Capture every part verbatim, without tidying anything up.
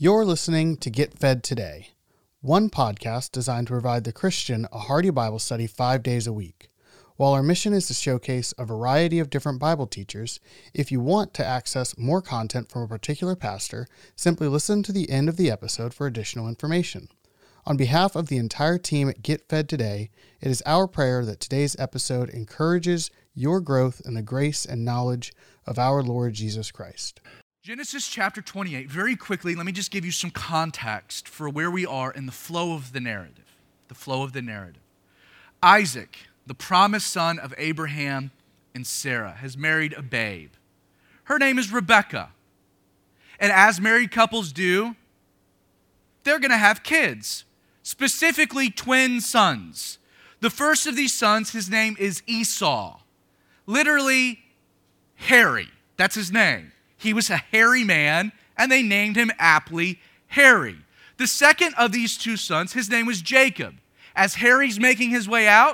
You're listening to Get Fed Today, one podcast designed to provide the Christian a hearty Bible study five days a week. While our mission is to showcase a variety of different Bible teachers, if you want to access more content from a particular pastor, simply listen to the end of the episode for additional information. On behalf of the entire team at Get Fed Today, it is our prayer that today's episode encourages your growth in the grace and knowledge of our Lord Jesus Christ. Genesis chapter twenty-eight, very quickly, let me just give you some context for where we are in the flow of the narrative. The flow of the narrative. Isaac, the promised son of Abraham and Sarah, has married a babe. Her name is Rebekah. And as married couples do, they're going to have kids, specifically twin sons. The first of these sons, his name is Esau. Literally, hairy. That's his name. He was a hairy man, and they named him aptly Harry. The second of these two sons, his name was Jacob. As Harry's making his way out,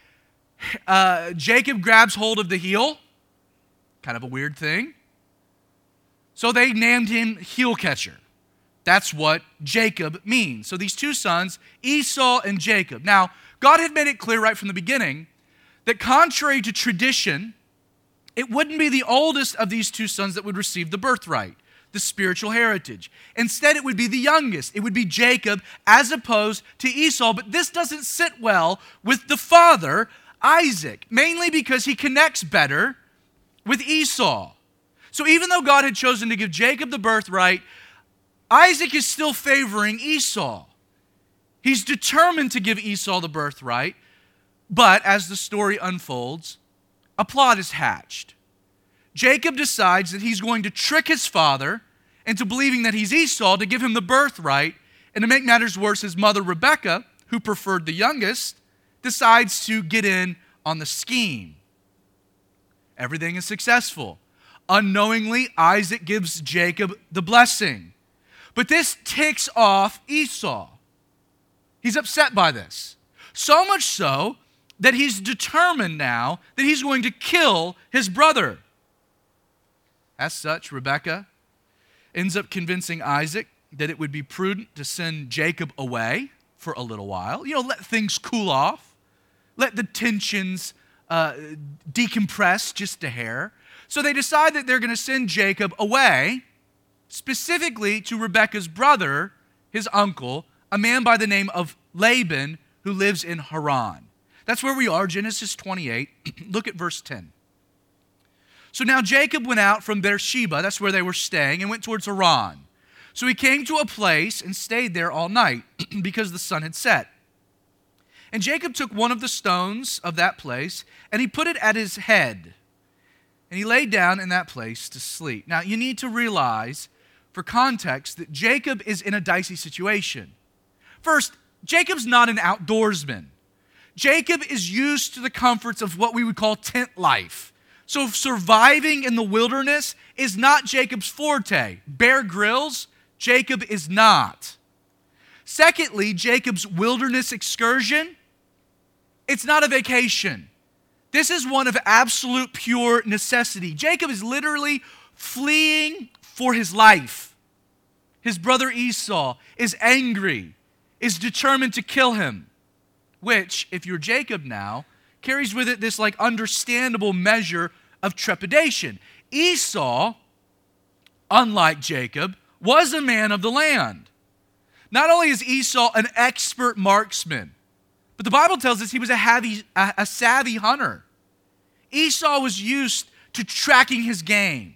uh, Jacob grabs hold of the heel. Kind of a weird thing. So they named him Heel Catcher. That's what Jacob means. So these two sons, Esau and Jacob. Now, God had made it clear right from the beginning that contrary to tradition, it wouldn't be the oldest of these two sons that would receive the birthright, the spiritual heritage. Instead, it would be the youngest. It would be Jacob as opposed to Esau. But this doesn't sit well with the father, Isaac, mainly because he connects better with Esau. So even though God had chosen to give Jacob the birthright, Isaac is still favoring Esau. He's determined to give Esau the birthright, but as the story unfolds, a plot is hatched. Jacob decides that he's going to trick his father into believing that he's Esau to give him the birthright, and to make matters worse, his mother Rebekah, who preferred the youngest, decides to get in on the scheme. Everything is successful. Unknowingly, Isaac gives Jacob the blessing. But this ticks off Esau. He's upset by this. So much so that he's determined now that he's going to kill his brother. As such, Rebekah ends up convincing Isaac that it would be prudent to send Jacob away for a little while. You know, let things cool off. Let the tensions uh, decompress just a hair. So they decide that they're going to send Jacob away, specifically to Rebekah's brother, his uncle, a man by the name of Laban, who lives in Haran. That's where we are, Genesis twenty-eight. Look at verse ten. So now Jacob went out from Beersheba, that's where they were staying, and went towards Haran. So he came to a place and stayed there all night because the sun had set. And Jacob took one of the stones of that place, and he put it at his head. And he lay down in that place to sleep. Now you need to realize, for context, that Jacob is in a dicey situation. First, Jacob's not an outdoorsman. Jacob is used to the comforts of what we would call tent life. So surviving in the wilderness is not Jacob's forte. Bear Grylls, Jacob is not. Secondly, Jacob's wilderness excursion, it's not a vacation. This is one of absolute pure necessity. Jacob is literally fleeing for his life. His brother Esau is angry, is determined to kill him, which, if you're Jacob now, carries with it this like understandable measure of trepidation. Esau, unlike Jacob, was a man of the land. Not only is Esau an expert marksman, but the Bible tells us he was a, heavy, a, a savvy hunter. Esau was used to tracking his game.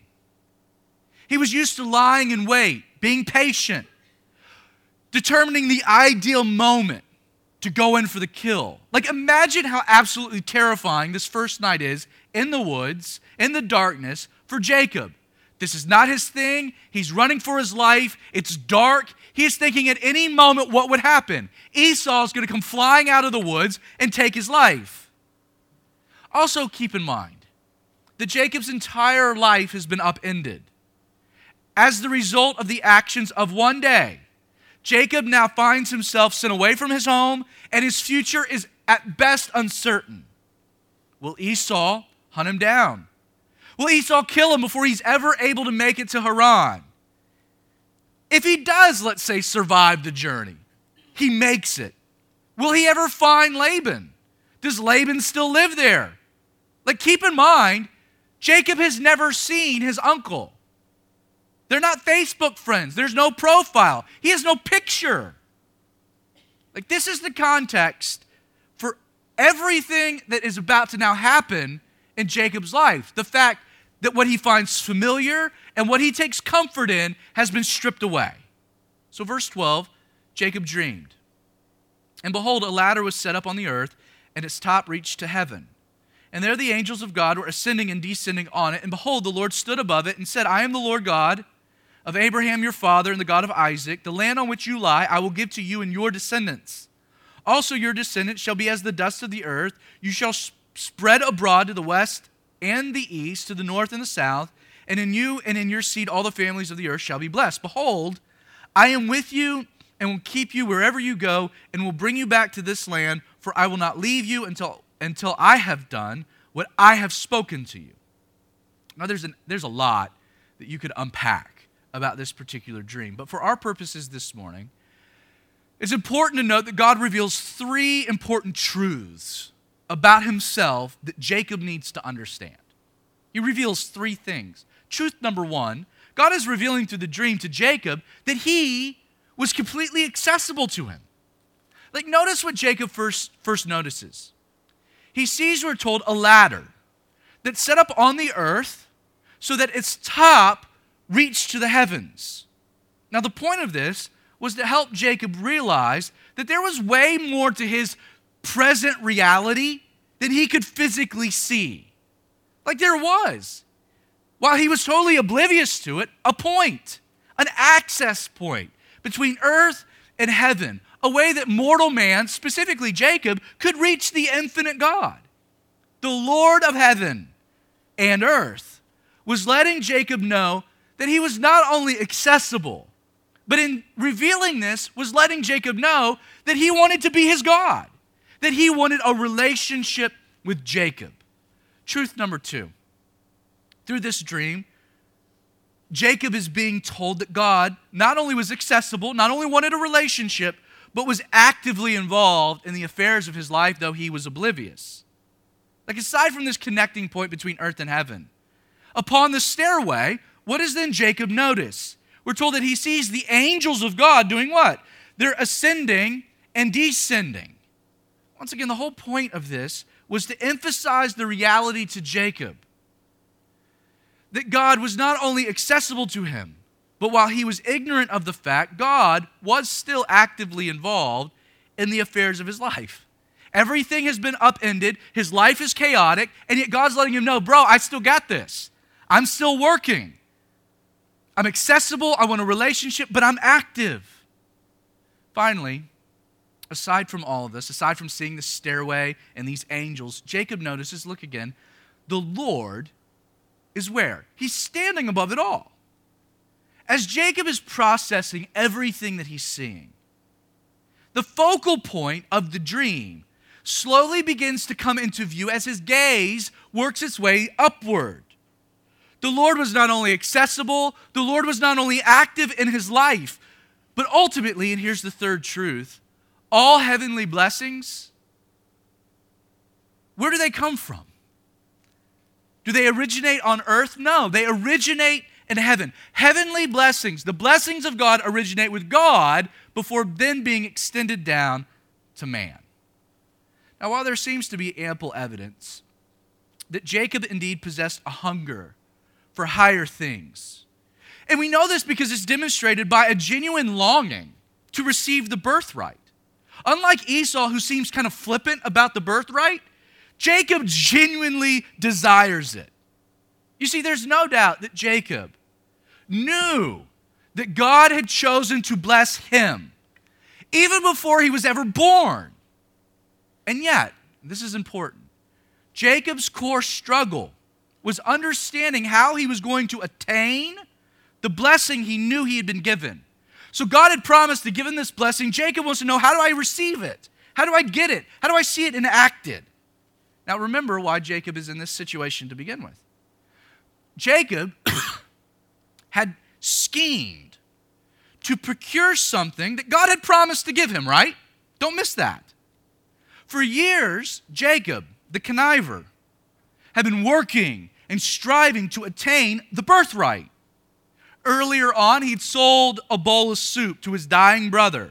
He was used to lying in wait, being patient, determining the ideal moment to go in for the kill. Like, imagine how absolutely terrifying this first night is in the woods, in the darkness, for Jacob. This is not his thing. He's running for his life. It's dark. He is thinking at any moment what would happen. Esau is going to come flying out of the woods and take his life. Also, keep in mind that Jacob's entire life has been upended. As the result of the actions of one day, Jacob now finds himself sent away from his home, and his future is at best uncertain. Will Esau hunt him down? Will Esau kill him before he's ever able to make it to Haran? If he does, let's say, survive the journey, he makes it, will he ever find Laban? Does Laban still live there? Like, keep in mind, Jacob has never seen his uncle. They're not Facebook friends. There's no profile. He has no picture. Like, this is the context for everything that is about to now happen in Jacob's life. The fact that what he finds familiar and what he takes comfort in has been stripped away. So verse twelve, Jacob dreamed. And behold, a ladder was set up on the earth, and its top reached to heaven. And there the angels of God were ascending and descending on it. And behold, the Lord stood above it and said, I am the Lord God of Abraham your father and the God of Isaac. The land on which you lie I will give to you and your descendants. Also your descendants shall be as the dust of the earth. You shall spread abroad to the west and the east, to the north and the south. And in you and in your seed all the families of the earth shall be blessed. Behold, I am with you and will keep you wherever you go and will bring you back to this land, for I will not leave you until, until I have done what I have spoken to you. Now there's, an, there's a lot that you could unpack about this particular dream. But for our purposes this morning, it's important to note that God reveals three important truths about himself that Jacob needs to understand. He reveals three things. Truth number one, God is revealing through the dream to Jacob that he was completely accessible to him. Like, notice what Jacob first, first notices. He sees, we're told, a ladder that's set up on the earth so that its top reached to the heavens. Now, the point of this was to help Jacob realize that there was way more to his present reality than he could physically see. Like, there was, while he was totally oblivious to it, a point, an access point between earth and heaven, a way that mortal man, specifically Jacob, could reach the infinite God. The Lord of heaven and earth was letting Jacob know that he was not only accessible, but in revealing this, was letting Jacob know that he wanted to be his God, that he wanted a relationship with Jacob. Truth number two, through this dream, Jacob is being told that God not only was accessible, not only wanted a relationship, but was actively involved in the affairs of his life, though he was oblivious. Like, aside from this connecting point between earth and heaven, upon the stairway, what does then Jacob notice? We're told that he sees the angels of God doing what? They're ascending and descending. Once again, the whole point of this was to emphasize the reality to Jacob that God was not only accessible to him, but while he was ignorant of the fact, God was still actively involved in the affairs of his life. Everything has been upended. His life is chaotic, and yet God's letting him know, bro, I still got this. I'm still working. I'm accessible. I want a relationship, but I'm active. Finally, aside from all of this, aside from seeing the stairway and these angels, Jacob notices, look again, the Lord is where? He's standing above it all. As Jacob is processing everything that he's seeing, the focal point of the dream slowly begins to come into view as his gaze works its way upward. The Lord was not only accessible, the Lord was not only active in his life, but ultimately, and here's the third truth, all heavenly blessings, where do they come from? Do they originate on earth? No, they originate in heaven. Heavenly blessings, the blessings of God originate with God before then being extended down to man. Now, while there seems to be ample evidence that Jacob indeed possessed a hunger for higher things, and we know this because it's demonstrated by a genuine longing to receive the birthright. Unlike Esau, who seems kind of flippant about the birthright, Jacob genuinely desires it. You see, there's no doubt that Jacob knew that God had chosen to bless him even before he was ever born. And yet, this is important, Jacob's core struggle was understanding how he was going to attain the blessing he knew he had been given. So God had promised to give him this blessing. Jacob wants to know, how do I receive it? How do I get it? How do I see it enacted? Now remember why Jacob is in this situation to begin with. Jacob had schemed to procure something that God had promised to give him, right? Don't miss that. For years, Jacob, the conniver, had been working and striving to attain the birthright. Earlier on, he'd sold a bowl of soup to his dying brother.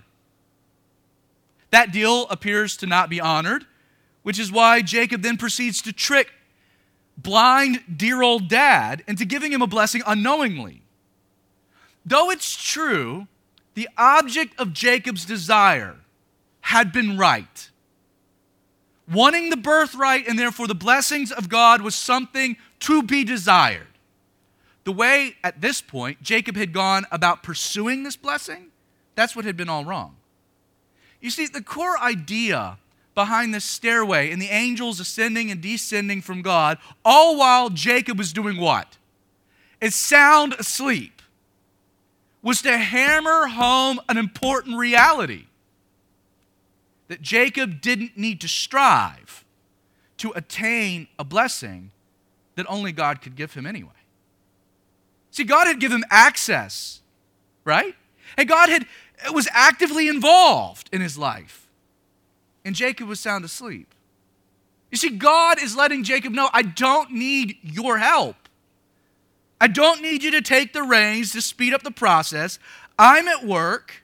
That deal appears to not be honored, which is why Jacob then proceeds to trick blind, dear old dad into giving him a blessing unknowingly. Though it's true, the object of Jacob's desire had been right. Wanting the birthright and therefore the blessings of God was something to be desired. The way, at this point, Jacob had gone about pursuing this blessing, that's what had been all wrong. You see, the core idea behind this stairway and the angels ascending and descending from God, all while Jacob was doing what? Is sound asleep, was to hammer home an important reality. That Jacob didn't need to strive to attain a blessing that only God could give him anyway. See, God had given him access, right? And God had was actively involved in his life. And Jacob was sound asleep. You see, God is letting Jacob know, I don't need your help. I don't need you to take the reins to speed up the process. I'm at work,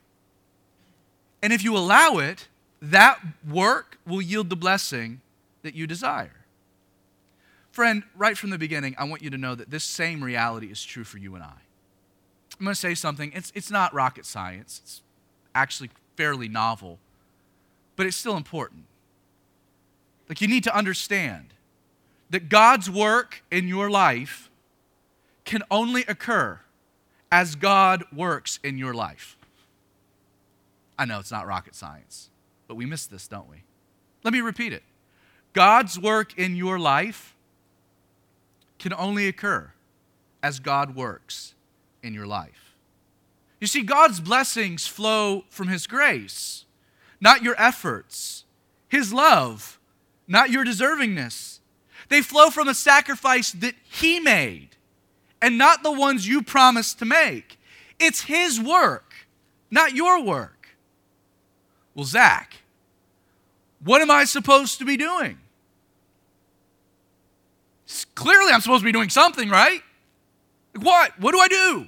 and if you allow it, that work will yield the blessing that you desire. Friend, right from the beginning, I want you to know that this same reality is true for you and I. I'm going to say something. It's, it's not rocket science. It's actually fairly novel, but it's still important. Like, you need to understand that God's work in your life can only occur as God works in your life. I know it's not rocket science, but we miss this, don't we? Let me repeat it. God's work in your life can only occur as God works in your life. You see, God's blessings flow from His grace, not your efforts. His love, not your deservingness. They flow from a sacrifice that He made and not the ones you promised to make. It's His work, not your work. Well, Zach, what am I supposed to be doing? Clearly, I'm supposed to be doing something, right? What? What do I do?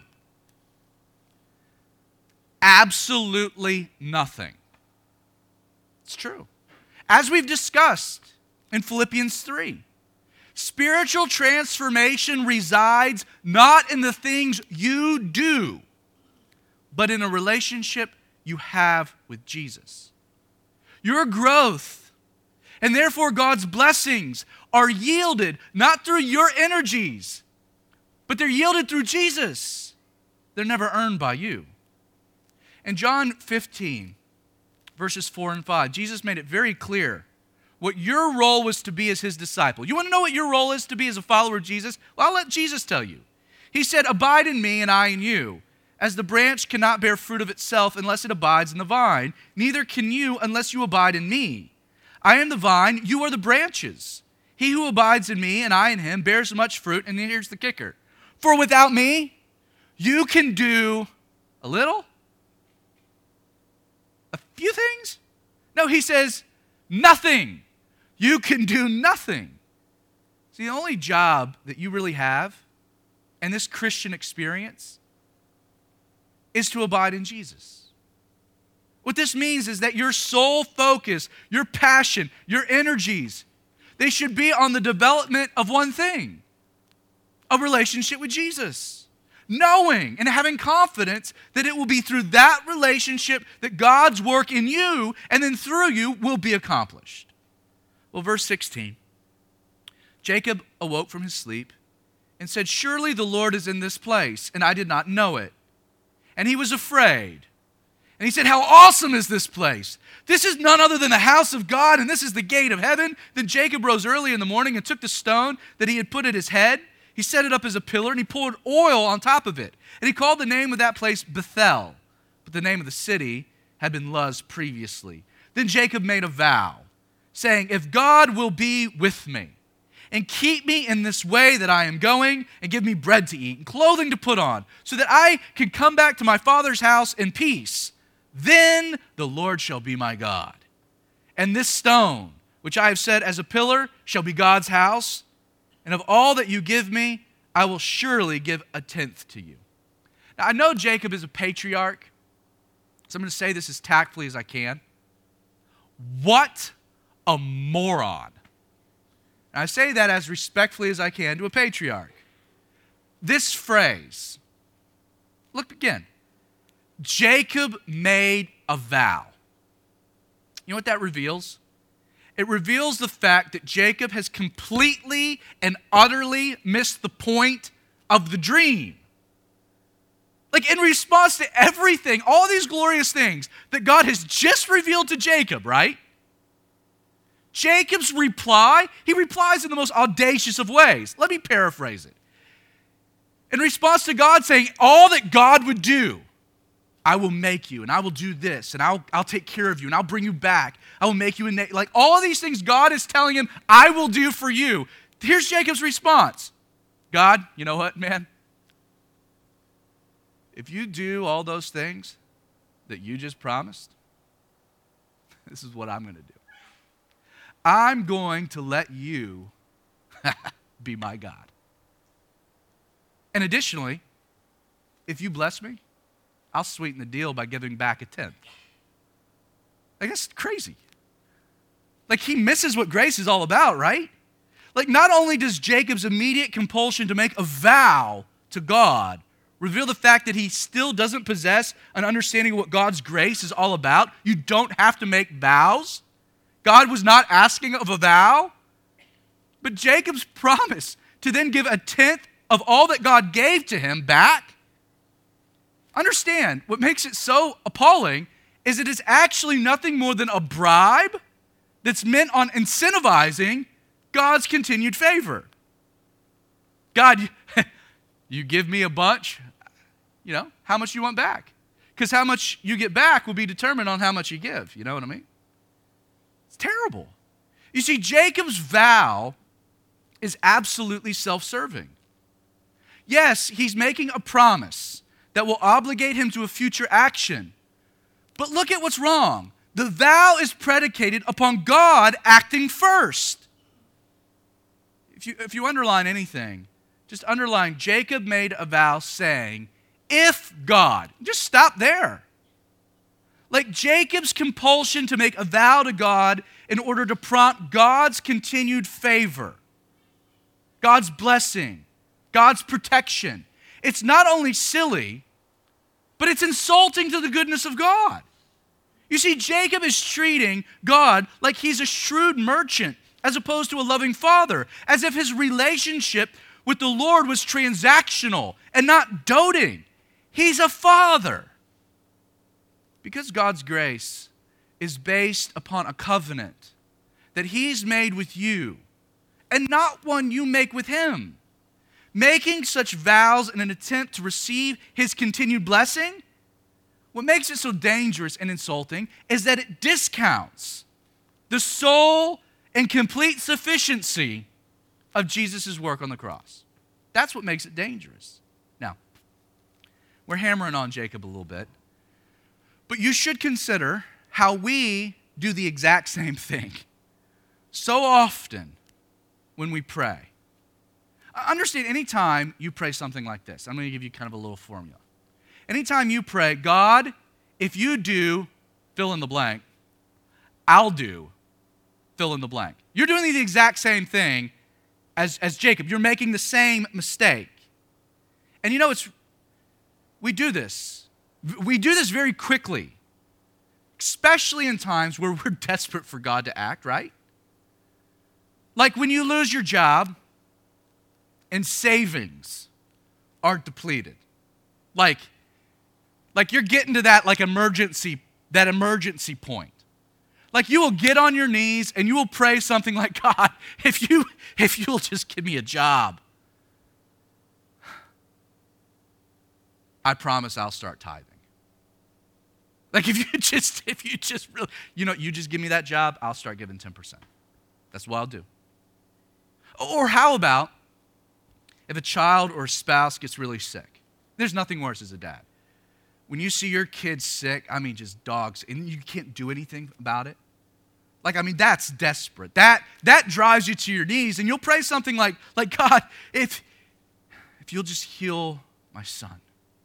Absolutely nothing. It's true. As we've discussed in Philippians three, spiritual transformation resides not in the things you do, but in a relationship you have with Jesus. Your growth, and therefore God's blessings, are yielded not through your energies, but they're yielded through Jesus. They're never earned by you. In John fifteen, verses four and five, Jesus made it very clear what your role was to be as His disciple. You want to know what your role is to be as a follower of Jesus? Well, I'll let Jesus tell you. He said, "Abide in me and I in you. As the branch cannot bear fruit of itself unless it abides in the vine, neither can you unless you abide in me. I am the vine, you are the branches. He who abides in me and I in him bears much fruit." And here's the kicker. "For without me, you can do a little, a few things." No, He says, nothing. You can do nothing. See, the only job that you really have in this Christian experience is to abide in Jesus. What this means is that your sole focus, your passion, your energies, they should be on the development of one thing, a relationship with Jesus. Knowing and having confidence that it will be through that relationship that God's work in you and then through you will be accomplished. Well, verse sixteen, Jacob awoke from his sleep and said, "Surely the Lord is in this place, and I did not know it." And he was afraid. And he said, "How awesome is this place? This is none other than the house of God, and this is the gate of heaven." Then Jacob rose early in the morning and took the stone that he had put at his head. He set it up as a pillar, and he poured oil on top of it. And he called the name of that place Bethel, but the name of the city had been Luz previously. Then Jacob made a vow, saying, "If God will be with me, and keep me in this way that I am going, and give me bread to eat and clothing to put on, so that I can come back to my father's house in peace. Then the Lord shall be my God. And this stone, which I have set as a pillar, shall be God's house. And of all that you give me, I will surely give a tenth to you. Now, I know Jacob is a patriarch, so I'm going to say this as tactfully as I can. What a moron. And I say that as respectfully as I can to a patriarch. This phrase, look again. Jacob made a vow. You know what that reveals? It reveals the fact that Jacob has completely and utterly missed the point of the dream. Like, in response to everything, all these glorious things that God has just revealed to Jacob, right? Jacob's reply, he replies in the most audacious of ways. Let me paraphrase it. In response to God saying all that God would do, I will make you, and I will do this, and I'll, I'll take care of you, and I'll bring you back. I will make you a nation. Like, all of these things God is telling him, I will do for you. Here's Jacob's response. God, you know what, man? If you do all those things that you just promised, this is what I'm going to do. I'm going to let you be my God. And additionally, if you bless me, I'll sweeten the deal by giving back a tenth. Like, that's crazy. Like, he misses what grace is all about, right? Like, not only does Jacob's immediate compulsion to make a vow to God reveal the fact that he still doesn't possess an understanding of what God's grace is all about. You don't have to make vows. God was not asking of a vow. But Jacob's promise to then give a tenth of all that God gave to him back. Understand, what makes it so appalling is it is actually nothing more than a bribe that's meant on incentivizing God's continued favor. God, you give me a bunch, you know, how much you want back? Because how much you get back will be determined on how much you give. You know what I mean? It's terrible. You see, Jacob's vow is absolutely self-serving. Yes, he's making a promise that will obligate him to a future action. But look at what's wrong. The vow is predicated upon God acting first. If you, if you underline anything, just underline Jacob made a vow saying, if God. Just stop there. Like Jacob's compulsion to make a vow to God in order to prompt God's continued favor, God's blessing, God's protection. It's not only silly, but it's insulting to the goodness of God. You see, Jacob is treating God like he's a shrewd merchant as opposed to a loving father, as if his relationship with the Lord was transactional and not doting. He's a father. Because God's grace is based upon a covenant that he's made with you and not one you make with him. Making such vows in an attempt to receive his continued blessing, what makes it so dangerous and insulting is that it discounts the sole and complete sufficiency of Jesus' work on the cross. That's what makes it dangerous. Now, we're hammering on Jacob a little bit, but you should consider how we do the exact same thing so often when we pray. Understand, anytime you pray something like this, I'm going to give you kind of a little formula. Anytime you pray, God, if you do fill in the blank, I'll do fill in the blank. You're doing the exact same thing as, as Jacob. You're making the same mistake. And you know, it's we do this. We do this very quickly, especially in times where we're desperate for God to act, right? Like when you lose your job and savings are depleted. Like, like you're getting to that like emergency, that emergency point. Like you will get on your knees and you will pray something like, God, if you if you'll just give me a job, I promise I'll start tithing. Like if you just if you just really, you know, you just give me that job, I'll start giving ten percent. That's what I'll do. Or how about if a child or a spouse gets really sick? There's nothing worse as a dad. When you see your kid sick, I mean just dogs, and you can't do anything about it. Like, I mean, that's desperate. That that drives you to your knees, and you'll pray something like, like God, if, if you'll just heal my son,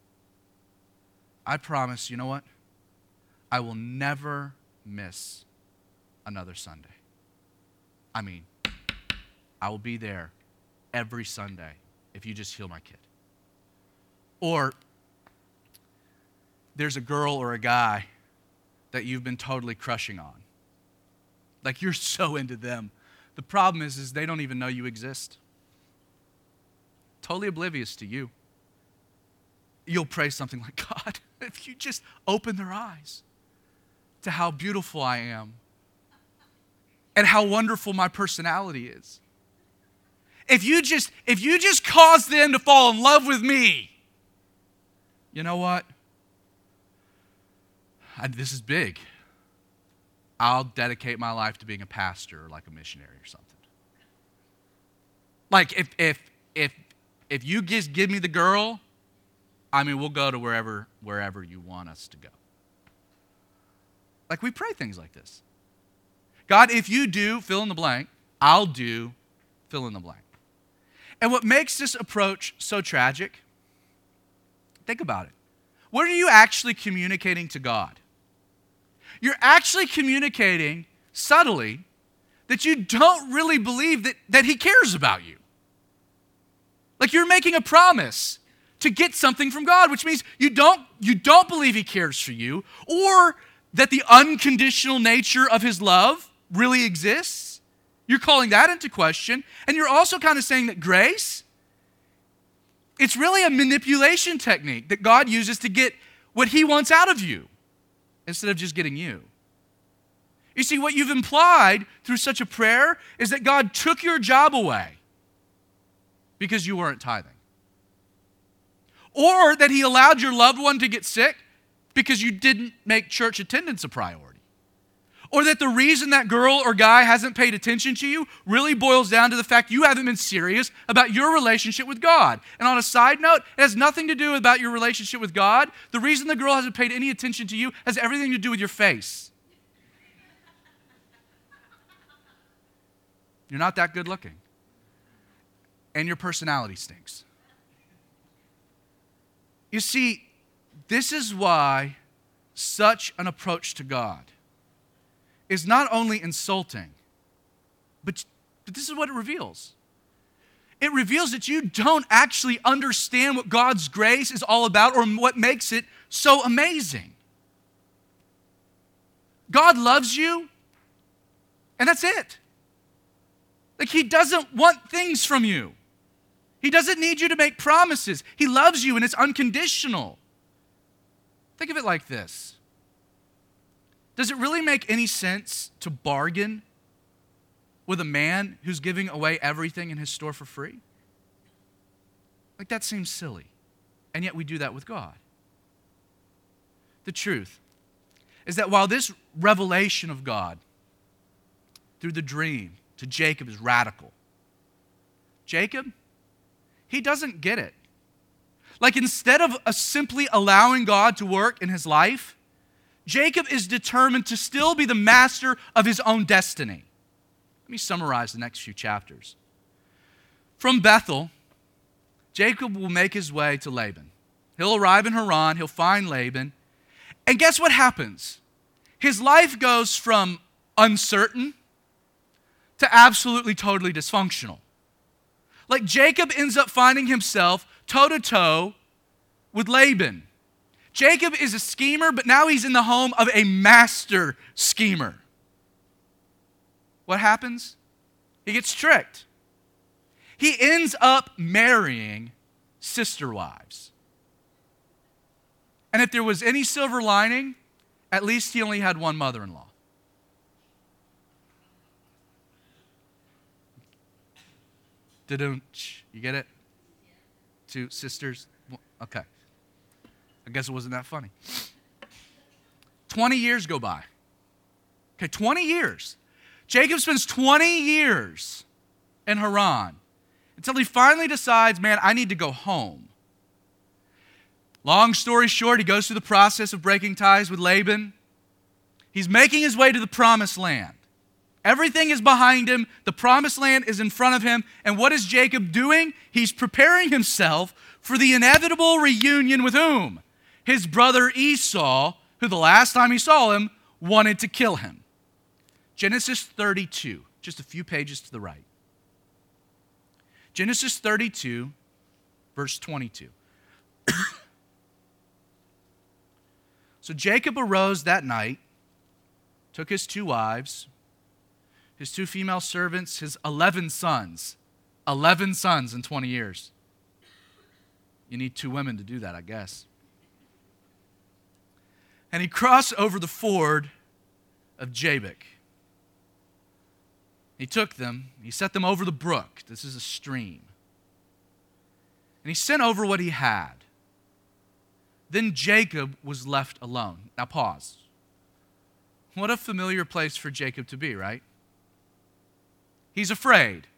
I promise, you know what? I will never miss another Sunday. I mean, I will be there every Sunday if you just heal my kid. Or there's a girl or a guy that you've been totally crushing on. Like, you're so into them. The problem is, is they don't even know you exist. Totally oblivious to you. You'll pray something like, God, if you just open their eyes to how beautiful I am and how wonderful my personality is. If you just, if you just cause them to fall in love with me, you know what? I, this is big. I'll dedicate my life to being a pastor or like a missionary or something. Like if if if if you just give me the girl, I mean, we'll go to wherever wherever you want us to go. Like, we pray things like this. God, if you do fill in the blank, I'll do fill in the blank. And what makes this approach so tragic, think about it. What are you actually communicating to God? You're actually communicating subtly that you don't really believe that, that he cares about you. Like, you're making a promise to get something from God, which means you don't, you don't believe he cares for you, or that the unconditional nature of his love really exists. You're calling that into question. And you're also kind of saying that grace, it's really a manipulation technique that God uses to get what he wants out of you instead of just getting you. You see, what you've implied through such a prayer is that God took your job away because you weren't tithing. Or that he allowed your loved one to get sick because you didn't make church attendance a priority. Or that the reason that girl or guy hasn't paid attention to you really boils down to the fact you haven't been serious about your relationship with God. And on a side note, it has nothing to do about your relationship with God. The reason the girl hasn't paid any attention to you has everything to do with your face. You're not that good looking. And your personality stinks. You see, this is why such an approach to God is not only insulting, but, but this is what it reveals. It reveals that you don't actually understand what God's grace is all about or what makes it so amazing. God loves you, and that's it. Like, he doesn't want things from you. He doesn't need you to make promises. He loves you, and it's unconditional. Think of it like this. Does it really make any sense to bargain with a man who's giving away everything in his store for free? Like, that seems silly. And yet we do that with God. The truth is that while this revelation of God through the dream to Jacob is radical, Jacob, he doesn't get it. Like, instead of a simply allowing God to work in his life, Jacob is determined to still be the master of his own destiny. Let me summarize the next few chapters. From Bethel, Jacob will make his way to Laban. He'll arrive in Haran, he'll find Laban, and guess what happens? His life goes from uncertain to absolutely, totally dysfunctional. Like, Jacob ends up finding himself toe-to-toe with Laban. Jacob is a schemer, but now he's in the home of a master schemer. What happens? He gets tricked. He ends up marrying sister wives. And if there was any silver lining, at least he only had one mother-in-law. Da-dum-ch. You get it? Two sisters. Okay. I guess it wasn't that funny. twenty years go by. Okay, twenty years. Jacob spends twenty years in Haran, until he finally decides, man, I need to go home. Long story short, he goes through the process of breaking ties with Laban. He's making his way to the promised land. Everything is behind him. The promised land is in front of him. And what is Jacob doing? He's preparing himself for the inevitable reunion with whom? His brother Esau, who the last time he saw him, wanted to kill him. Genesis thirty-two, just a few pages to the right. Genesis thirty-two, verse twenty-two. So Jacob arose that night, took his two wives, his two female servants, his eleven sons. eleven sons in twenty years. You need two women to do that, I guess. And he crossed over the ford of Jabbok. He took them, he set them over the brook. This is a stream. And he sent over what he had. Then Jacob was left alone. Now pause. What a familiar place for Jacob to be, right? He's afraid.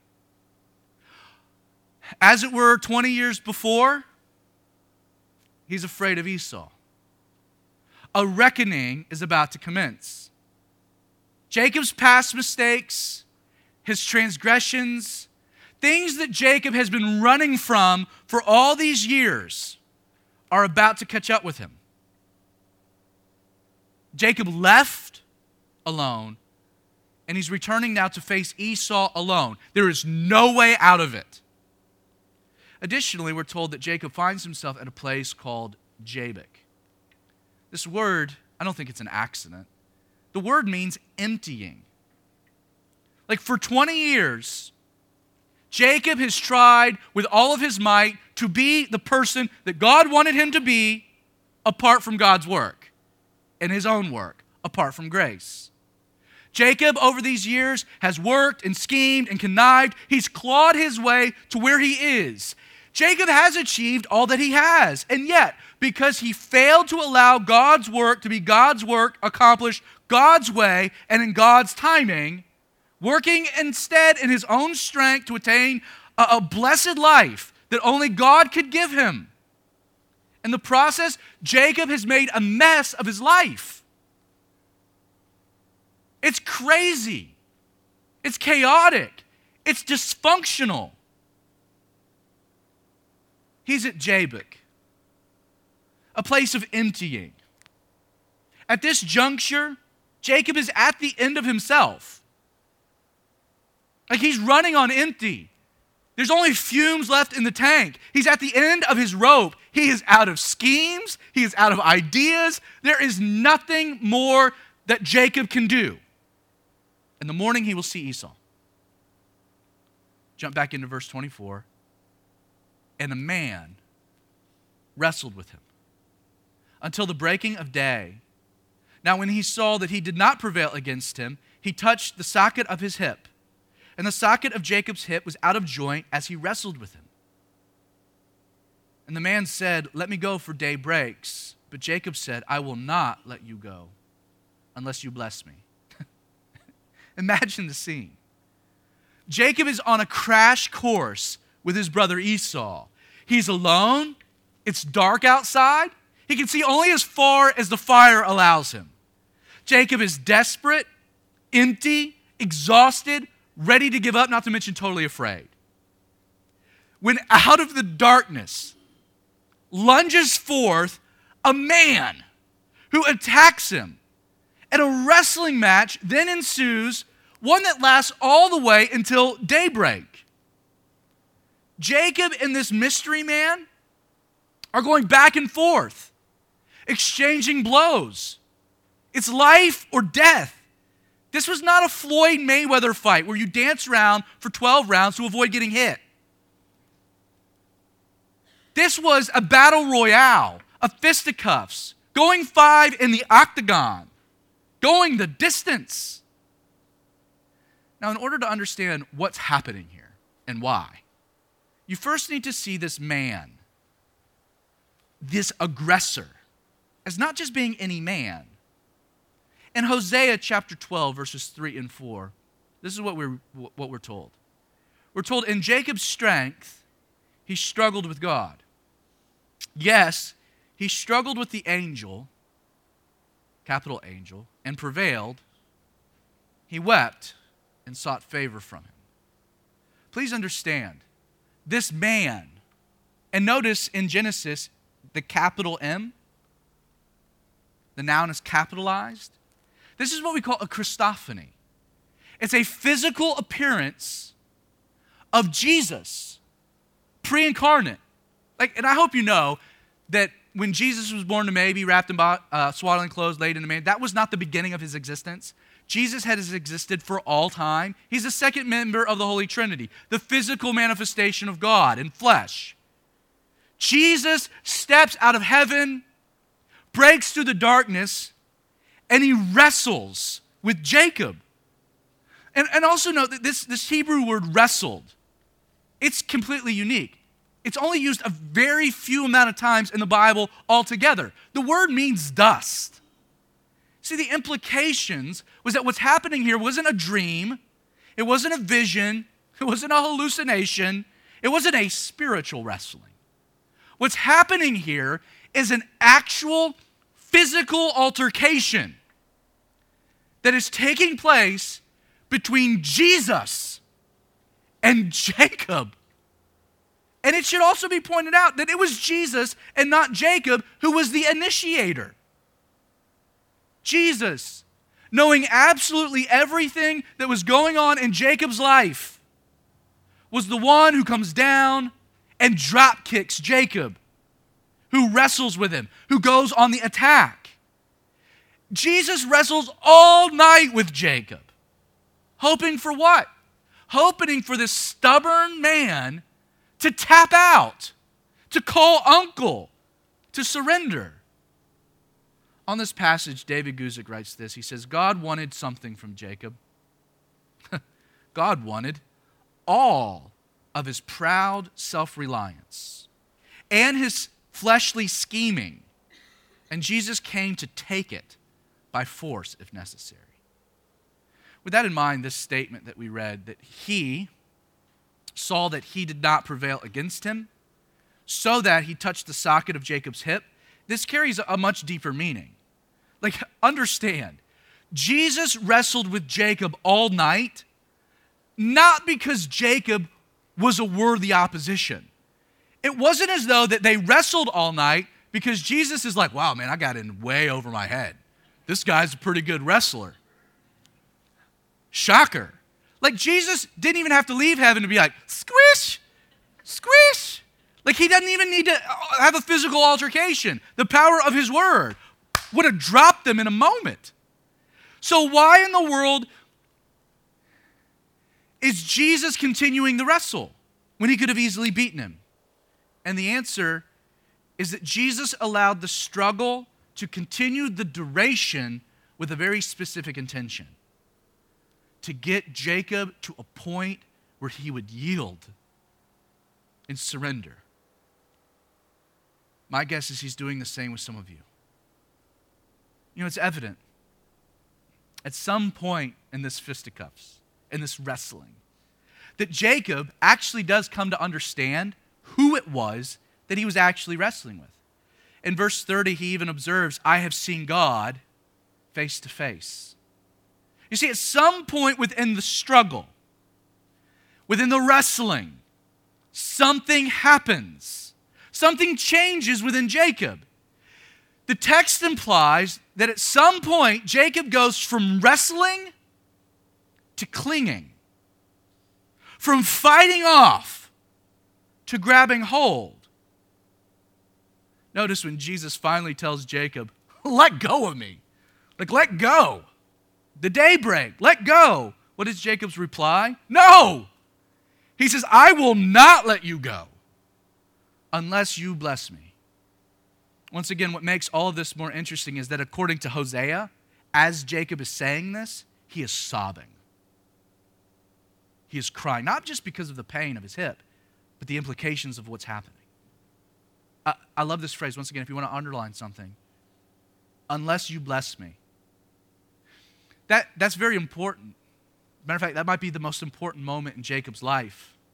As it were, twenty years before, he's afraid of Esau. A reckoning is about to commence. Jacob's past mistakes, his transgressions, things that Jacob has been running from for all these years are about to catch up with him. Jacob left alone, and he's returning now to face Esau alone. There is no way out of it. Additionally, we're told that Jacob finds himself at a place called Jabbok. This word, I don't think it's an accident. The word means emptying. Like for twenty years, Jacob has tried with all of his might to be the person that God wanted him to be apart from God's work and his own work apart from grace. Jacob, over these years, has worked and schemed and connived. He's clawed his way to where he is. Jacob has achieved all that he has, and yet, because he failed to allow God's work to be God's work, accomplished God's way and in God's timing, working instead in his own strength to attain a, a blessed life that only God could give him. In the process, Jacob has made a mess of his life. It's crazy. It's chaotic. It's dysfunctional. He's at Jabbok, a place of emptying. At this juncture, Jacob is at the end of himself. Like he's running on empty. There's only fumes left in the tank. He's at the end of his rope. He is out of schemes. He is out of ideas. There is nothing more that Jacob can do. In the morning, he will see Esau. Jump back into verse twenty-four. And a man wrestled with him until the breaking of day. Now when he saw that he did not prevail against him, he touched the socket of his hip. And the socket of Jacob's hip was out of joint as he wrestled with him. And the man said, "Let me go, for day breaks." But Jacob said, "I will not let you go unless you bless me." Imagine the scene. Jacob is on a crash course with his brother Esau. He's alone. It's dark outside. He can see only as far as the fire allows him. Jacob is desperate, empty, exhausted, ready to give up, not to mention totally afraid. When out of the darkness lunges forth a man who attacks him, and a wrestling match then ensues, one that lasts all the way until daybreak. Jacob and this mystery man are going back and forth, exchanging blows. It's life or death. This was not a Floyd Mayweather fight where you dance around for twelve rounds to avoid getting hit. This was a battle royale, a fisticuffs, going five in the octagon, going the distance. Now, in order to understand what's happening here and why, you first need to see this man, this aggressor, as not just being any man. In Hosea chapter twelve, verses three and four, this is what we're, what we're told. we're told in Jacob's strength, he struggled with God. Yes, he struggled with the angel, capital angel, and prevailed. He wept and sought favor from him. Please understand, this man, and notice in Genesis, the capital M, the noun is capitalized. This is what we call a Christophany. It's a physical appearance of Jesus, pre-incarnate. Like, and I hope you know that when Jesus was born to Mary, wrapped in uh, swaddling clothes, laid in a manger, that was not the beginning of his existence. Jesus has existed for all time. He's the second member of the Holy Trinity, the physical manifestation of God in flesh. Jesus steps out of heaven, breaks through the darkness, and he wrestles with Jacob. And, and also note that this, this Hebrew word wrestled, it's completely unique. It's only used a very few amount of times in the Bible altogether. The word means dust. See, the implications was that what's happening here wasn't a dream, it wasn't a vision, it wasn't a hallucination, it wasn't a spiritual wrestling. What's happening here is an actual physical altercation that is taking place between Jesus and Jacob. And it should also be pointed out that it was Jesus and not Jacob who was the initiator. Jesus, knowing absolutely everything that was going on in Jacob's life, was the one who comes down and drop kicks Jacob, who wrestles with him, who goes on the attack. Jesus wrestles all night with Jacob, hoping for what? Hoping for this stubborn man to tap out, to call uncle, to surrender. On this passage, David Guzik writes this. He says, God wanted something from Jacob. God wanted all of his proud self-reliance and his fleshly scheming. And Jesus came to take it by force if necessary. With that in mind, this statement that we read, that he saw that he did not prevail against him, so that he touched the socket of Jacob's hip, this carries a much deeper meaning. Like, understand, Jesus wrestled with Jacob all night, not because Jacob was a worthy opposition. It wasn't as though that they wrestled all night because Jesus is like, wow, man, I got in way over my head. This guy's a pretty good wrestler. Shocker. Like, Jesus didn't even have to leave heaven to be like, squish, squish. Like, he doesn't even need to have a physical altercation. The power of his word would have dropped them in a moment. So why in the world is Jesus continuing the wrestle when he could have easily beaten him? And the answer is that Jesus allowed the struggle to continue the duration with a very specific intention: to get Jacob to a point where he would yield and surrender. My guess is he's doing the same with some of you. You know, it's evident. At some point in this fisticuffs, in this wrestling, that Jacob actually does come to understand who it was that he was actually wrestling with. In verse thirty, he even observes, I have seen God face to face. You see, at some point within the struggle, within the wrestling, something happens. Something changes within Jacob. The text implies that at some point, Jacob goes from wrestling to clinging, from fighting off to grabbing hold. Notice when Jesus finally tells Jacob, let go of me. Like, let go. The daybreak, let go. What is Jacob's reply? No. He says, I will not let you go unless you bless me. Once again, what makes all of this more interesting is that according to Hosea, as Jacob is saying this, he is sobbing. He is crying, not just because of the pain of his hip, but the implications of what's happening. I, I love this phrase. Once again, if you want to underline something, unless you bless me. That, that's very important. Matter of fact, that might be the most important moment in Jacob's life.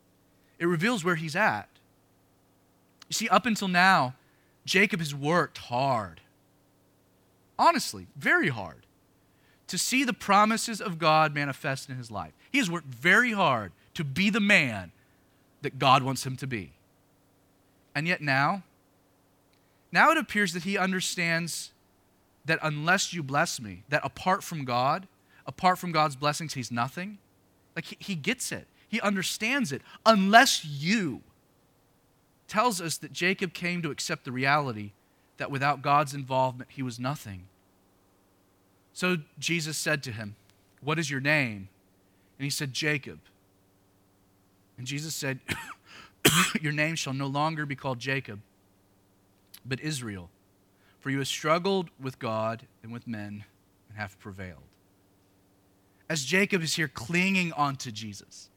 It reveals where he's at. You see, up until now, Jacob has worked hard. Honestly, very hard. To see the promises of God manifest in his life. He has worked very hard to be the man that God wants him to be. And yet now, now it appears that he understands that unless you bless me, that apart from God, apart from God's blessings, he's nothing. Like he, he gets it. He understands it. Unless you, tells us that Jacob came to accept the reality that without God's involvement, he was nothing. So Jesus said to him, "What is your name?" And he said, "Jacob." And Jesus said, "Your name shall no longer be called Jacob, but Israel, for you have struggled with God and with men and have prevailed." As Jacob is here clinging onto Jesus,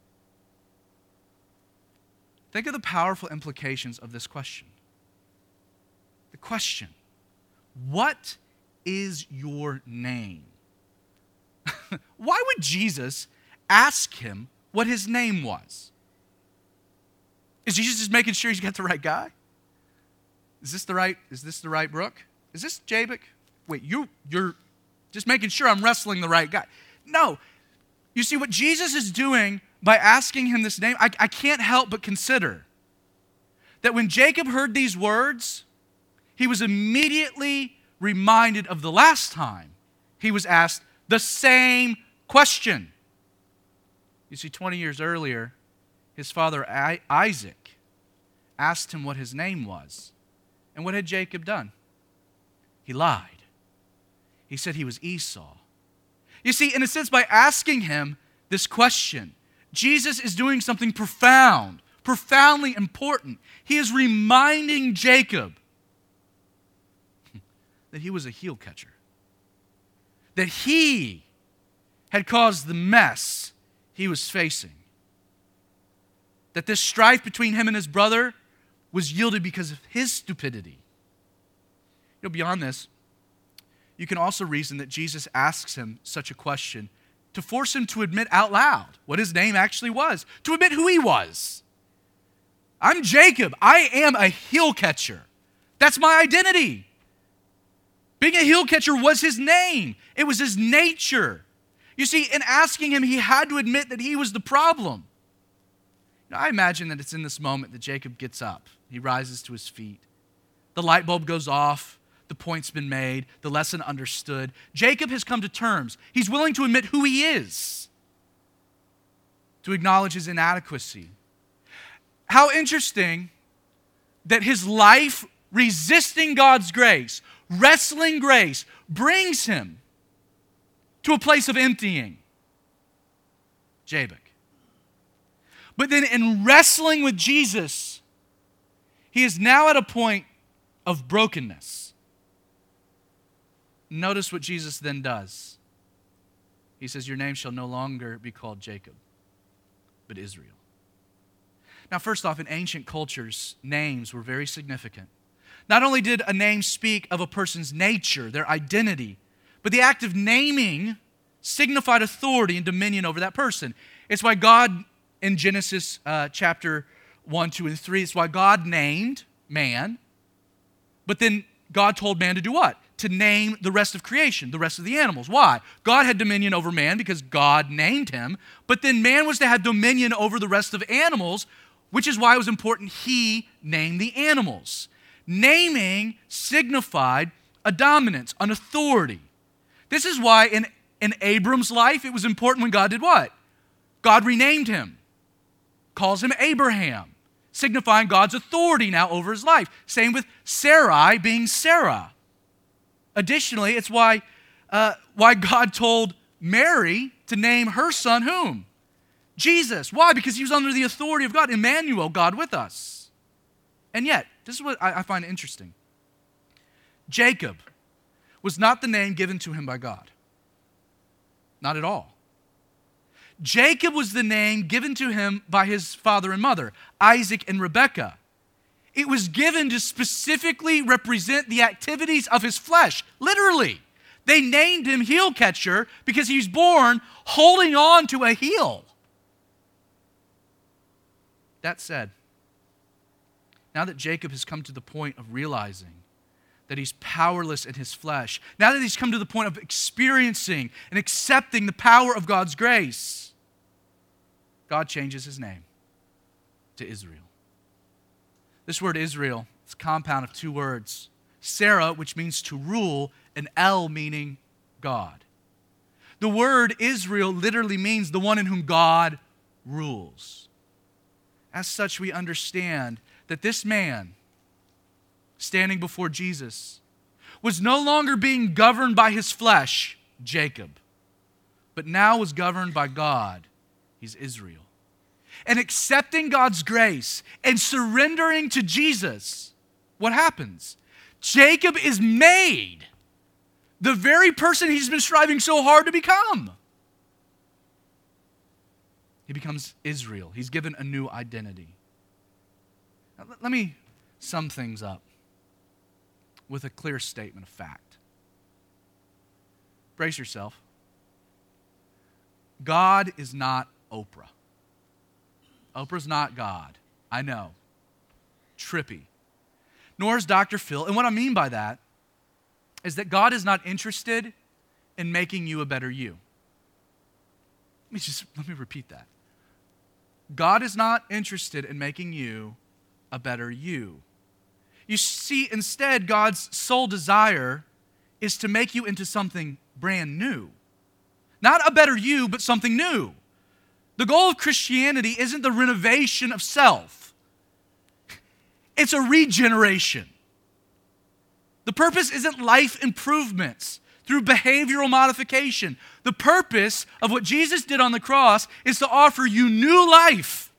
think of the powerful implications of this question. The question, what is your name? Why would Jesus ask him what his name was? Is Jesus just making sure he's got the right guy? Is this the right, is this the right Brooke? Is this Jabek? Wait, you, you're just making sure I'm wrestling the right guy. No. You see, what Jesus is doing by asking him this name, I, I can't help but consider that when Jacob heard these words, he was immediately reminded of the last time he was asked the same question. You see, twenty years earlier, his father Isaac asked him what his name was. And what had Jacob done? He lied. He said he was Esau. You see, in a sense, by asking him this question, Jesus is doing something profound, profoundly important. He is reminding Jacob that he was a heel catcher, that he had caused the mess he was facing, that this strife between him and his brother was yielded because of his stupidity. You know, beyond this, you can also reason that Jesus asks him such a question to force him to admit out loud what his name actually was, to admit who he was. I'm Jacob. I am a heel catcher. That's my identity. Being a heel catcher was his name. It was his nature. You see, in asking him, he had to admit that he was the problem. Now, I imagine that it's in this moment that Jacob gets up. He rises to his feet. The light bulb goes off. The point's been made. The lesson understood. Jacob has come to terms. He's willing to admit who he is, to acknowledge his inadequacy. How interesting that his life resisting God's grace, wrestling grace, brings him to a place of emptying. Jabek. But then in wrestling with Jesus, he is now at a point of brokenness. Notice what Jesus then does. He says, "Your name shall no longer be called Jacob, but Israel." Now, first off, in ancient cultures, names were very significant. Not only did a name speak of a person's nature, their identity, but the act of naming signified authority and dominion over that person. It's why God, in Genesis uh, chapter one, two, and three, it's why God named man, but then God told man to do what? To name the rest of creation, the rest of the animals. Why? God had dominion over man because God named him, but then man was to have dominion over the rest of animals, which is why it was important he named the animals. Naming signified a dominance, an authority. This is why in, in Abram's life, it was important when God did what? God renamed him, calls him Abraham, signifying God's authority now over his life. Same with Sarai being Sarah. Additionally, it's why, uh, why God told Mary to name her son whom? Jesus. Why? Because he was under the authority of God. Emmanuel, God with us. And yet, this is what I, I find interesting. Jacob was not the name given to him by God. Not at all. Jacob was the name given to him by his father and mother, Isaac and Rebekah. It was given to specifically represent the activities of his flesh, literally. They named him heel catcher because he was born holding on to a heel. That said, now that Jacob has come to the point of realizing that he's powerless in his flesh, now that he's come to the point of experiencing and accepting the power of God's grace, God changes his name to Israel. This word Israel is a compound of two words. Sarah, which means to rule, and El, meaning God. The word Israel literally means the one in whom God rules. As such, we understand that this man standing before Jesus was no longer being governed by his flesh, Jacob, but now was governed by God. He's Israel. And accepting God's grace and surrendering to Jesus, what happens? Jacob is made the very person he's been striving so hard to become. He becomes Israel. He's given a new identity. Now, let me sum things up with a clear statement of fact. Brace yourself. God is not Oprah. Oprah's not God. I know. Trippy. Nor is Doctor Phil. And what I mean by that is that God is not interested in making you a better you. Let me just, let me repeat that. God is not interested in making you a better you. You see, instead, God's sole desire is to make you into something brand new. Not a better you, but something new. The goal of Christianity isn't the renovation of self. It's a regeneration. The purpose isn't life improvements through behavioral modification. The purpose of what Jesus did on the cross is to offer you new life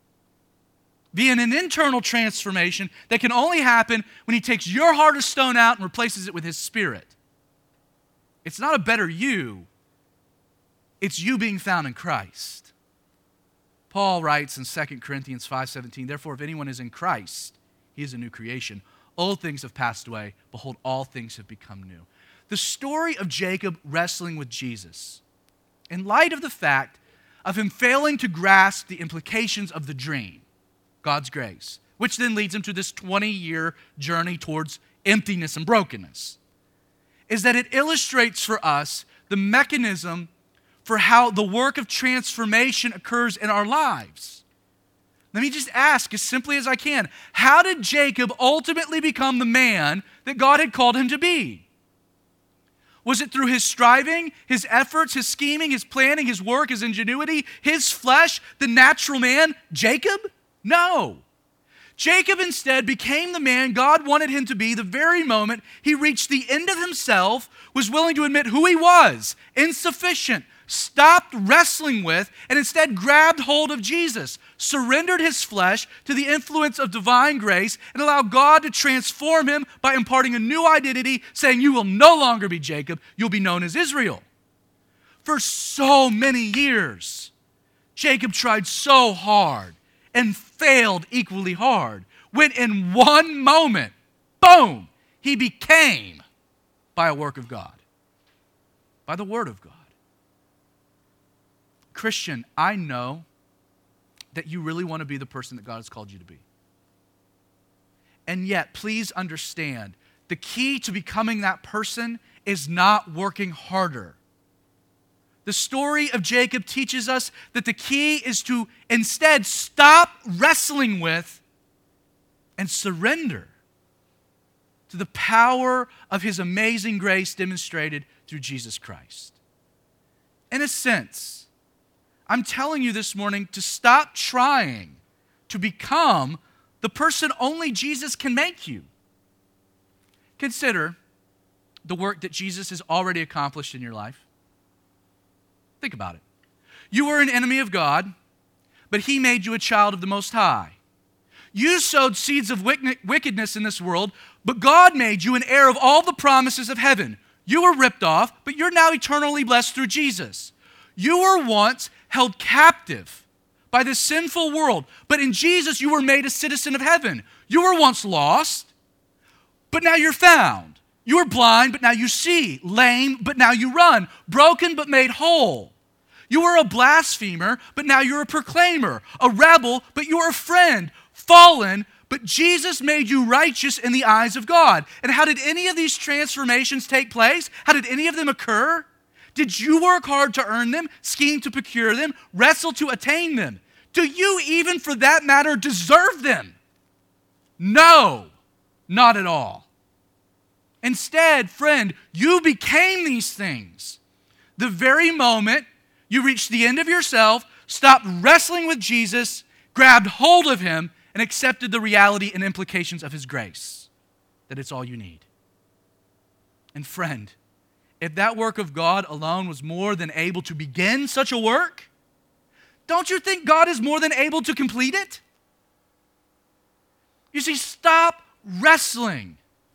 via an internal transformation that can only happen when he takes your heart of stone out and replaces it with his Spirit. It's not a better you. It's you being found in Christ. Paul writes in Second Corinthians five seventeen, therefore, if anyone is in Christ, he is a new creation. Old things have passed away. Behold, all things have become new. The story of Jacob wrestling with Jesus, in light of the fact of him failing to grasp the implications of the dream, God's grace, which then leads him to this twenty-year journey towards emptiness and brokenness, is that it illustrates for us the mechanism for how the work of transformation occurs in our lives. Let me just ask as simply as I can, how did Jacob ultimately become the man that God had called him to be? Was it through his striving, his efforts, his scheming, his planning, his work, his ingenuity, his flesh, the natural man, Jacob? No. Jacob instead became the man God wanted him to be the very moment he reached the end of himself, was willing to admit who he was, insufficient, stopped wrestling with, and instead grabbed hold of Jesus, surrendered his flesh to the influence of divine grace, and allowed God to transform him by imparting a new identity, saying, you will no longer be Jacob, you'll be known as Israel. For so many years, Jacob tried so hard and failed equally hard, when in one moment, boom, he became by a work of God, by the word of God. Christian, I know that you really want to be the person that God has called you to be. And yet, please understand, the key to becoming that person is not working harder. The story of Jacob teaches us that the key is to instead stop wrestling with and surrender to the power of his amazing grace demonstrated through Jesus Christ. In a sense, I'm telling you this morning to stop trying to become the person only Jesus can make you. Consider the work that Jesus has already accomplished in your life. Think about it. You were an enemy of God, but he made you a child of the Most High. You sowed seeds of wickedness in this world, but God made you an heir of all the promises of heaven. You were ripped off, but you're now eternally blessed through Jesus. You were once held captive by the sinful world, but in Jesus you were made a citizen of heaven. You were once lost, but now you're found. You were blind, but now you see. Lame, but now you run. Broken, but made whole. You were a blasphemer, but now you're a proclaimer. A rebel, but you're a friend. Fallen, but Jesus made you righteous in the eyes of God. And how did any of these transformations take place? How did any of them occur? Did you work hard to earn them, scheme to procure them, wrestle to attain them? Do you even, for that matter, deserve them? No, not at all. Instead, friend, you became these things. The very moment you reached the end of yourself, stopped wrestling with Jesus, grabbed hold of him, and accepted the reality and implications of his grace, that it's all you need. And friend, if that work of God alone was more than able to begin such a work, don't you think God is more than able to complete it? You see, stop wrestling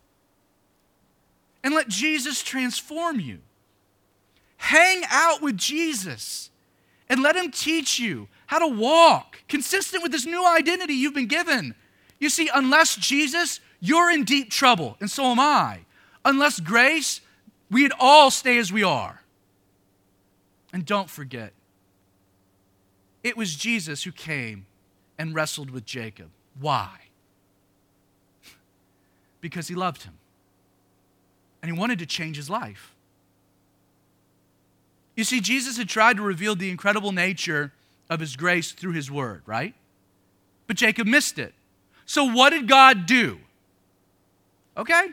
and let Jesus transform you. Hang out with Jesus and let him teach you how to walk consistent with this new identity you've been given. You see, unless Jesus, you're in deep trouble, and so am I. Unless grace, we'd all stay as we are. And don't forget, it was Jesus who came and wrestled with Jacob. Why? Because he loved him. And he wanted to change his life. You see, Jesus had tried to reveal the incredible nature of his grace through his word, right? But Jacob missed it. So what did God do? Okay?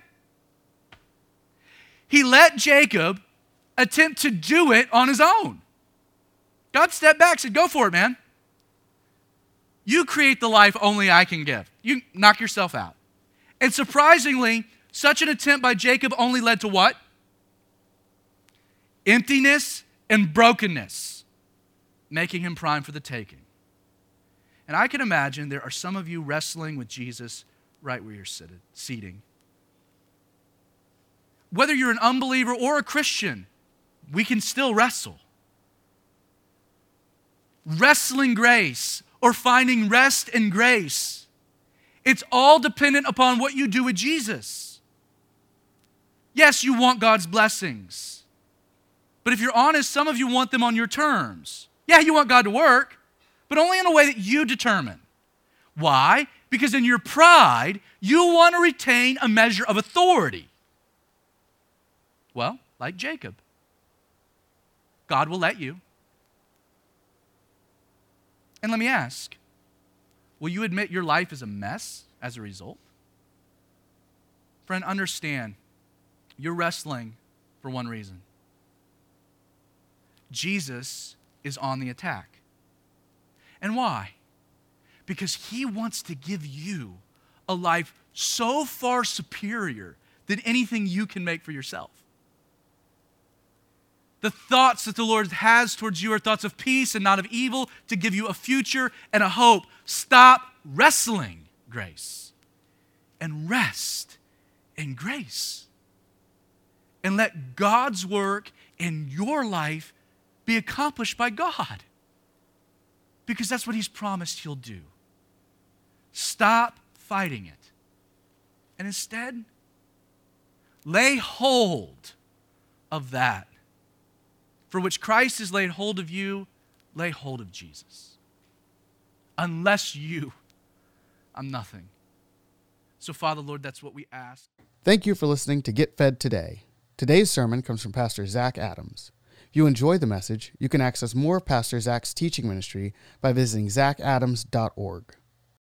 He let Jacob attempt to do it on his own. God stepped back, said, go for it, man. You create the life only I can give. You knock yourself out. And surprisingly, such an attempt by Jacob only led to what? Emptiness and brokenness, making him prime for the taking. And I can imagine there are some of you wrestling with Jesus right where you're seated, seating. Whether you're an unbeliever or a Christian, we can still wrestle. Wrestling grace or finding rest in grace. It's all dependent upon what you do with Jesus. Yes, you want God's blessings. But if you're honest, some of you want them on your terms. Yeah, you want God to work, but only in a way that you determine. Why? Because in your pride, you want to retain a measure of authority. Well, like Jacob, God will let you. And let me ask, will you admit your life is a mess as a result? Friend, understand, you're wrestling for one reason. Jesus is on the attack. And why? Because he wants to give you a life so far superior than anything you can make for yourself. The thoughts that the Lord has towards you are thoughts of peace and not of evil, to give you a future and a hope. Stop wrestling grace and rest in grace. And let God's work in your life be accomplished by God. Because that's what he's promised he'll do. Stop fighting it. And instead, lay hold of that for which Christ has laid hold of you. Lay hold of Jesus. Unless you, I'm nothing. So, Father, Lord, that's what we ask. Thank you for listening to Get Fed Today. Today's sermon comes from Pastor Zach Adams. If you enjoyed the message, you can access more of Pastor Zach's teaching ministry by visiting zach adams dot org.